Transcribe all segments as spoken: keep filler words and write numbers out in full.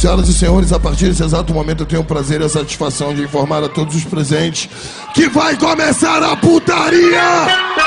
Senhoras e senhores, a partir desse exato momento eu tenho o prazer e a satisfação de informar a todos os presentes que vai começar a putaria!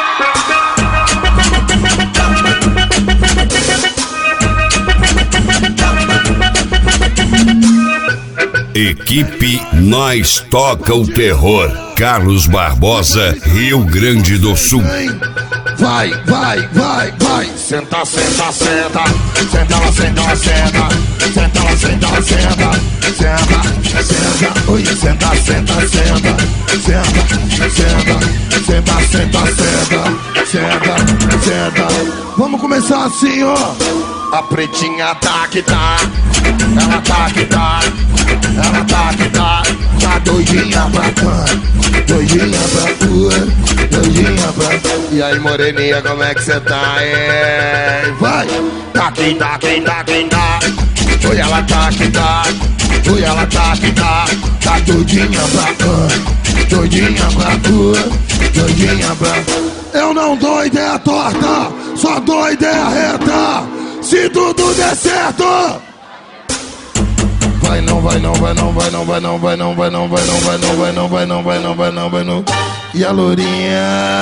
Equipe Nós Toca o Terror. Carlos Barbosa, Rio Grande do Sul. Vai, vai, vai, vai. Senta, senta, senta. Senta, lá, senta, lá, senta. Senta, lá, senta, lá, senta. Senta, senta. Oi, senta, senta, senta. Senta, senta. Senta, senta, senta. Senta, senta. Vamos começar assim, ó. A pretinha tá que tá. Ela tá que tá. Ela tá que tá. Tá doidinha pra cá. Doidinha pra tua. Doidinha pra... E aí, moreninha, como é que cê tá, é? Vai! Tá quem tá, quem tá, quem tá. Oi, ela tá que tá. Oi, ela tá que tá. Tá doidinha pra cá. Doidinha pra tua. Doidinha pra... Eu não dou ideia torta. Só dou ideia reta. Se tudo der certo. Vai não, vai não, vai não, vai não, vai não, vai não, vai não, vai não, vai não, vai não, vai não, vai não, vai não, vai não. E a lourinha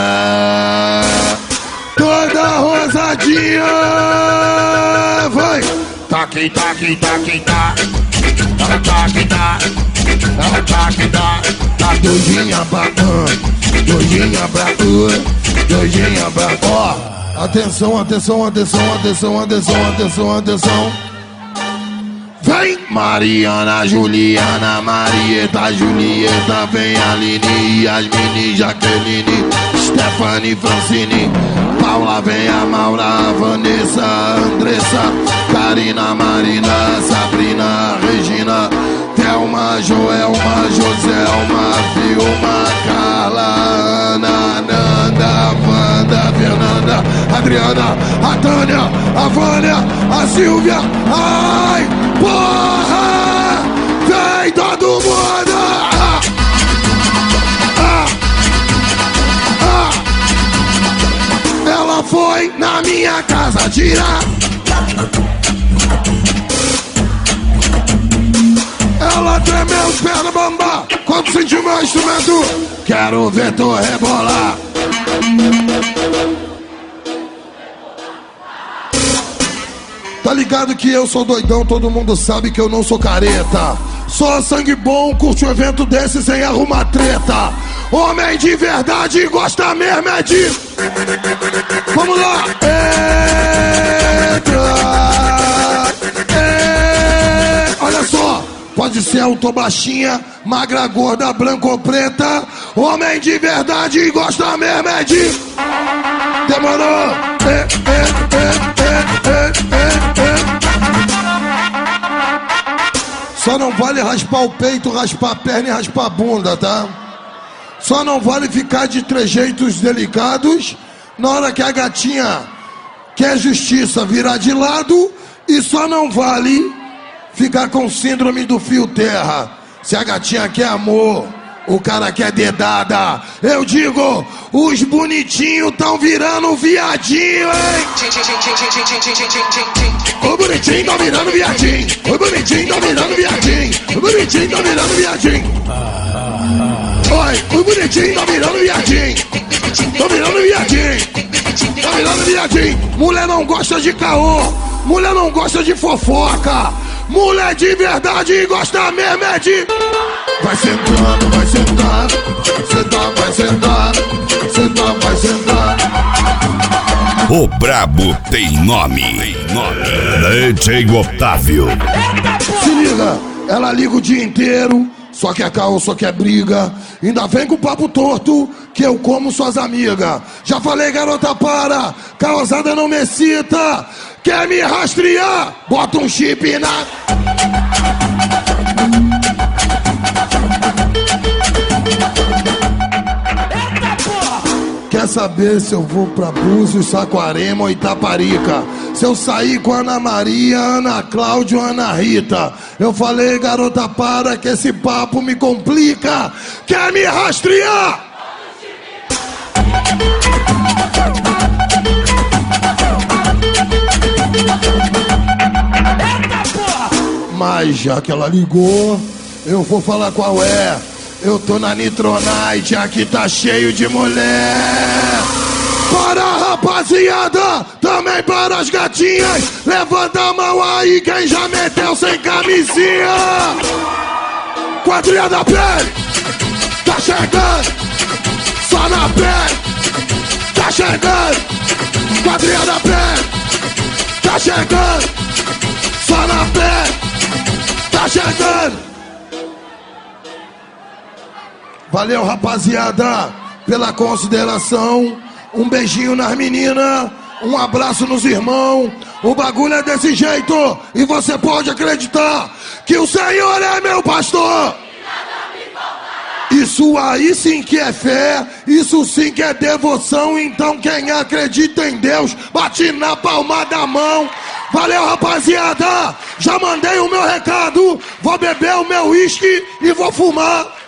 toda rosadinha. Vai! Tá quem tá, quem tá, quem tá. Ela tá quem tá. Ela tá quem tá. Tá doidinha pra cá. Doidinha pra tua. Doidinha pra... Ó, atenção, atenção, atenção, atenção, atenção, atenção, atenção. Vem Mariana, Juliana, Marieta, Julieta, vem Aline, Yasmine, Jaqueline, Stephanie, Francine, Paula, vem a Maura, a Vanessa, Andressa, Karina, Marina, Sabrina, Regina, Thelma, Joelma, Joselma, Vilma, Carla, Ana, Nanda, Wanda, Fernanda, Adriana, a Tânia, a Vânia, a Silvia, ai, porra! Vem todo mundo! Ah, ah, ah. Ela foi na minha casa tirar. Ela tremeu os pés na bamba quando sentiu meu instrumento. Quero ver tu rebolar. Tá ligado que eu sou doidão, todo mundo sabe que eu não sou careta. Só sangue bom, curte um evento desse sem arrumar treta. Homem de verdade gosta mesmo é de... Vamos lá! Entra! É... Olha só! Pode ser alto ou baixinha, magra, gorda, branca ou preta. Homem de verdade gosta mesmo é de... Demorou! É, é, é, é, é, é, é. Só não vale raspar o peito, raspar a perna e raspar a bunda, tá? Só não vale ficar de trejeitos delicados na hora que a gatinha quer justiça virar de lado. E só não vale ficar com síndrome do fio terra. Se a gatinha quer amor, o cara quer dedada. Eu digo, os bonitinhos tão virando viadinho, hein? O bonitinho tá virando viadinho. O bonitinho tá virando viadinho. O bonitinho tá virando viadinho. Oi, o bonitinho tá virando viadinho. Tá virando viadinho. Tá virando viadinho. Mulher não gosta de caô. Mulher não gosta de fofoca. Mulher de verdade gosta mesmo é de... Vai sentando, vai sentando. Sentar, vai sentar. Sentar, vai sentar. O brabo tem nome. Tem nome. D J Otávio. Se liga, ela liga o dia inteiro. Só quer caô, só quer briga. Ainda vem com papo torto que eu como suas amigas. Já falei, garota, para. Causada não me excita. Quer me rastrear? Bota um chip na... Quer saber se eu vou pra Búzios, Saquarema ou Itaparica? Se eu sair com Ana Maria, Ana Cláudia ou Ana Rita? Eu falei, garota, para que esse papo me complica. Quer me rastrear? Mas já que ela ligou, eu vou falar qual é. Eu tô na Nitronite, aqui tá cheio de mulher. Para a rapaziada, também para as gatinhas. Levanta a mão aí quem já meteu sem camisinha. Quadrilha da pele, tá chegando. Só na pele, tá chegando. Quadrilha da pele, tá chegando. Só na pele, tá chegando. Valeu, rapaziada, pela consideração. Um beijinho nas meninas, um abraço nos irmãos. O bagulho é desse jeito. E você pode acreditar que o Senhor é meu pastor. Isso aí sim que é fé. Isso sim que é devoção. Então quem acredita em Deus, bate na palma da mão. Valeu, rapaziada. Já mandei o meu recado. Vou beber o meu uísque e vou fumar.